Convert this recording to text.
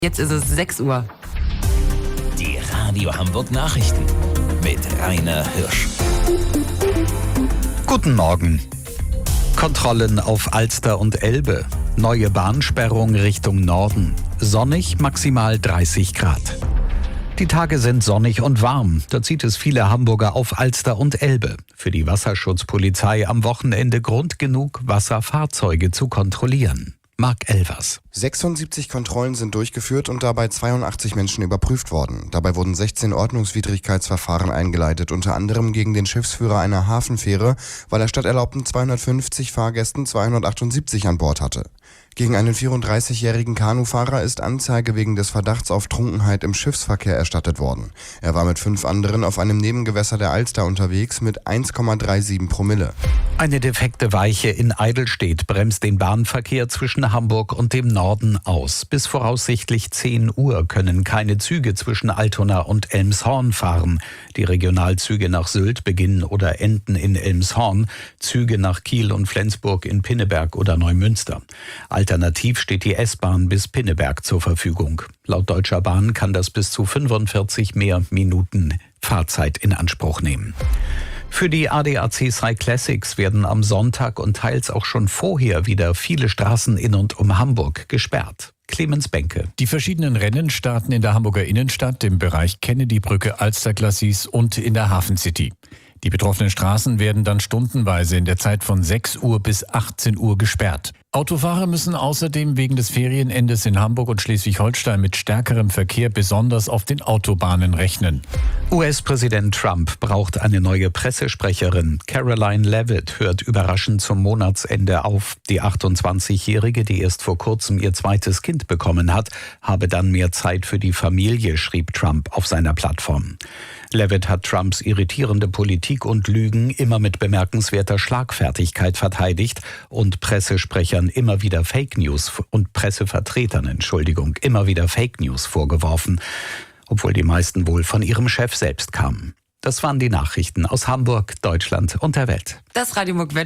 Jetzt ist es 6 Uhr. Die Radio Hamburg Nachrichten mit Rainer Hirsch. Guten Morgen. Kontrollen auf Alster und Elbe. Neue Bahnsperrung Richtung Norden. Sonnig, maximal 30 Grad. Die Tage sind sonnig und warm. Da zieht es viele Hamburger auf Alster und Elbe. Für die Wasserschutzpolizei am Wochenende Grund genug, Wasserfahrzeuge zu kontrollieren. Marc Elvers. 76 Kontrollen sind durchgeführt und dabei 82 Menschen überprüft worden. Dabei wurden 16 Ordnungswidrigkeitsverfahren eingeleitet, unter anderem gegen den Schiffsführer einer Hafenfähre, weil er statt erlaubten 250 Fahrgästen 278 an Bord hatte. Gegen einen 34-jährigen Kanufahrer ist Anzeige wegen des Verdachts auf Trunkenheit im Schiffsverkehr erstattet worden. Er war mit 5 anderen auf einem Nebengewässer der Alster unterwegs mit 1,37 Promille. Eine defekte Weiche in Eidelstedt bremst den Bahnverkehr zwischen Hamburg und dem Norden aus. Bis voraussichtlich 10 Uhr können keine Züge zwischen Altona und Elmshorn fahren. Die Regionalzüge nach Sylt beginnen oder enden in Elmshorn, Züge nach Kiel und Flensburg in Pinneberg oder Neumünster. Alternativ steht die S-Bahn bis Pinneberg zur Verfügung. Laut Deutscher Bahn kann das bis zu 45 mehr Minuten Fahrzeit in Anspruch nehmen. Für die ADAC Cyclassics werden am Sonntag und teils auch schon vorher wieder viele Straßen in und um Hamburg gesperrt. Clemens Benke. Die verschiedenen Rennen starten in der Hamburger Innenstadt, im Bereich Kennedy-Brücke, Alster-Glacis und in der Hafen City. Die betroffenen Straßen werden dann stundenweise in der Zeit von 6 Uhr bis 18 Uhr gesperrt. Autofahrer müssen außerdem wegen des Ferienendes in Hamburg und Schleswig-Holstein mit stärkerem Verkehr besonders auf den Autobahnen rechnen. US-Präsident Trump braucht eine neue Pressesprecherin. Caroline Leavitt hört überraschend zum Monatsende auf. Die 28-Jährige, die erst vor kurzem ihr zweites Kind bekommen hat, habe dann mehr Zeit für die Familie, schrieb Trump auf seiner Plattform. Leavitt hat Trumps irritierende Politik und Lügen immer mit bemerkenswerter Schlagfertigkeit verteidigt und Pressesprechern immer wieder Fake News und Pressevertretern, immer wieder Fake News vorgeworfen, obwohl die meisten wohl von ihrem Chef selbst kamen. Das waren die Nachrichten aus Hamburg, Deutschland und der Welt. Das Radio Hamburg